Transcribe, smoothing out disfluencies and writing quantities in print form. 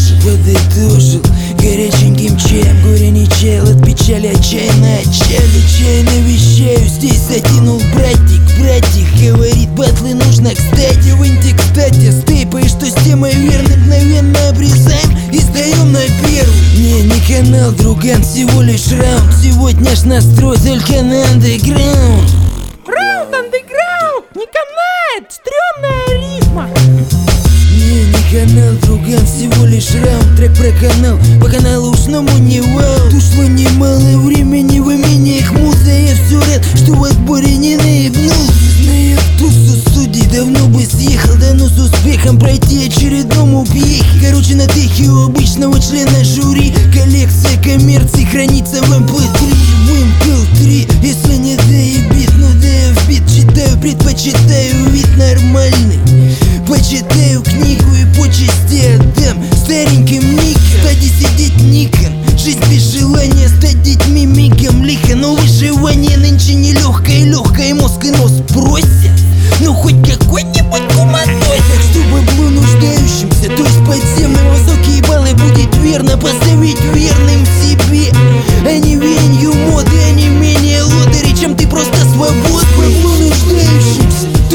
подытожил горяченьким чаем. Горе не чаял, от печали отчаянно отчали. Чайно вещаю, здесь затянул братик. Говорит, батлы нужно кстати. Выньте, кстати, стейпай, что с темой верно. Мгновенно обрезаем и сдаем на первую. Не канал, друган, всего лишь раунд. Сегодня ж настрой только на андеграунд. Раунд андеграунд, не канает, стрёмная рифма. Не канал, друган, всего лишь раунд. Трек про канал, по каналу ушному не вау. Ушло немало времени в имениях муза. Я все рад, что в отборе не наебнулся. Зная тусу судей, давно бы съехал. Да ну с успехом пройти очередному пьехе. Короче, на техе у обычного члена жюри. Коллекция коммерции хранится в MP3. В MP3, если не доебит, ну да я в бит читаю. Предпочитаю вид нормальный. Почитаю книгу и по части отдам стареньким ником. Кстати, сидеть ником, жизнь без